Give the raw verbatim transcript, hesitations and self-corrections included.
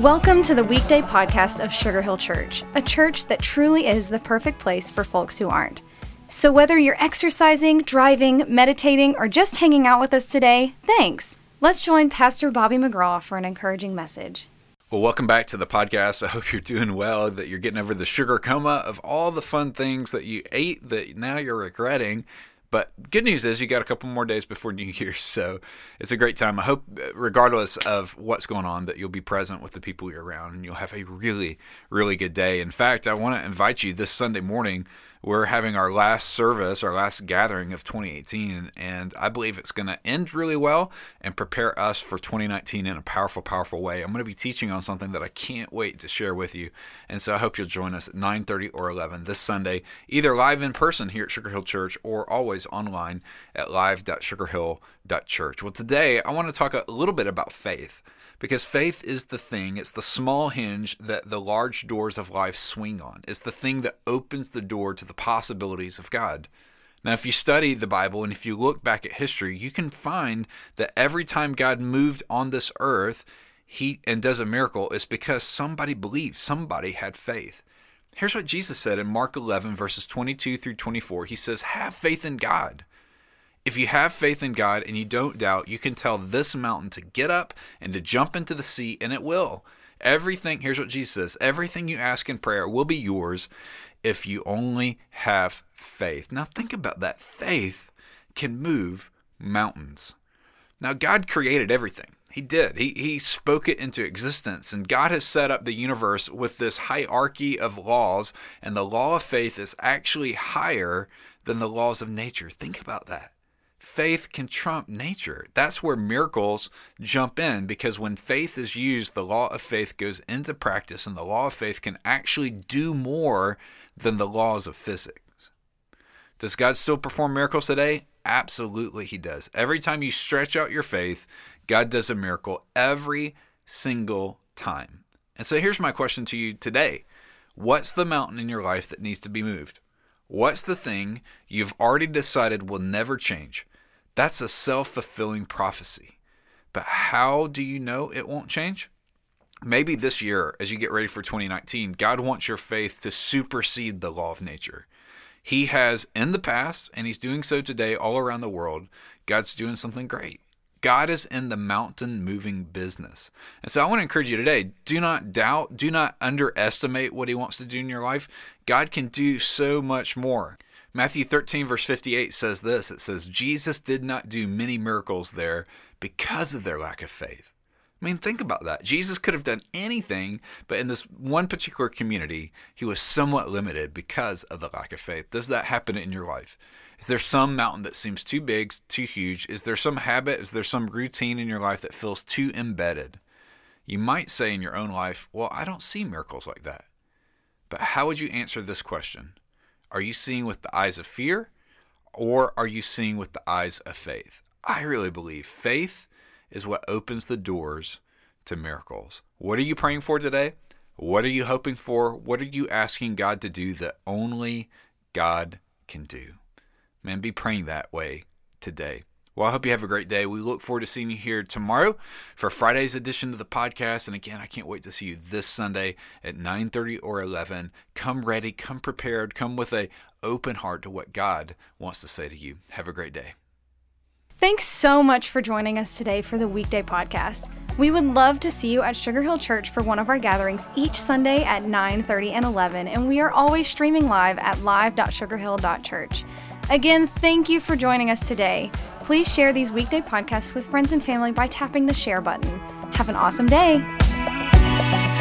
Welcome to the weekday podcast of Sugar Hill Church, a church that truly is the perfect place for folks who aren't. So whether you're exercising, driving, meditating, or just hanging out with us today, thanks. Let's join Pastor Bobby McGraw for an encouraging message. Well, welcome back to the podcast. I hope you're doing well, that you're getting over the sugar coma of all the fun things that you ate that now you're regretting. But good news is you got a couple more days before New Year's, so it's a great time. I hope, regardless of what's going on, that you'll be present with the people you're around and you'll have a really, really good day. In fact, I want to invite you this Sunday morning. We're having our last service, our last gathering of twenty eighteen, and I believe it's going to end really well and prepare us for twenty nineteen in a powerful, powerful way. I'm going to be teaching on something that I can't wait to share with you, and so I hope you'll join us at nine thirty or eleven this Sunday, either live in person here at Sugar Hill Church or always online at live dot sugar hill dot church. Well, today I want to talk a little bit about faith. Because faith is the thing, it's the small hinge that the large doors of life swing on. It's the thing that opens the door to the possibilities of God. Now, if you study the Bible and if you look back at history, you can find that every time God moved on this earth he and does a miracle, it's because somebody believed, somebody had faith. Here's what Jesus said in Mark eleven, verses twenty-two through twenty-four. He says, have faith in God. If you have faith in God and you don't doubt, you can tell this mountain to get up and to jump into the sea, and it will. Everything, here's what Jesus says, everything you ask in prayer will be yours if you only have faith. Now think about that. Faith can move mountains. Now God created everything. He did. He, he spoke it into existence, and God has set up the universe with this hierarchy of laws, and the law of faith is actually higher than the laws of nature. Think about that. Faith can trump nature. That's where miracles jump in, because when faith is used, the law of faith goes into practice, and the law of faith can actually do more than the laws of physics. Does God still perform miracles today? Absolutely, he does. Every time you stretch out your faith, God does a miracle every single time. And so here's my question to you today. What's the mountain in your life that needs to be moved? What's the thing you've already decided will never change? That's a self-fulfilling prophecy. But how do you know it won't change? Maybe this year, as you get ready for twenty nineteen, God wants your faith to supersede the law of nature. He has in the past, and he's doing so today all around the world. God's doing something great. God is in the mountain moving business. And so I want to encourage you today, do not doubt, do not underestimate what he wants to do in your life. God can do so much more. Matthew thirteen verse fifty-eight says this, it says, Jesus did not do many miracles there because of their lack of faith. I mean, think about that. Jesus could have done anything, but in this one particular community, he was somewhat limited because of the lack of faith. Does that happen in your life? Is there some mountain that seems too big, too huge? Is there some habit? Is there some routine in your life that feels too embedded? You might say in your own life, well, I don't see miracles like that. But how would you answer this question? Are you seeing with the eyes of fear, or are you seeing with the eyes of faith? I really believe faith is what opens the doors to miracles. What are you praying for today? What are you hoping for? What are you asking God to do that only God can do? Man, be praying that way today. Well, I hope you have a great day. We look forward to seeing you here tomorrow for Friday's edition of the podcast. And again, I can't wait to see you this Sunday at nine thirty or eleven. Come ready, come prepared, come with an open heart to what God wants to say to you. Have a great day. Thanks so much for joining us today for the weekday podcast. We would love to see you at Sugar Hill Church for one of our gatherings each Sunday at nine thirty and eleven. And we are always streaming live at live dot sugar hill dot church. Again, thank you for joining us today. Please share these weekday podcasts with friends and family by tapping the share button. Have an awesome day.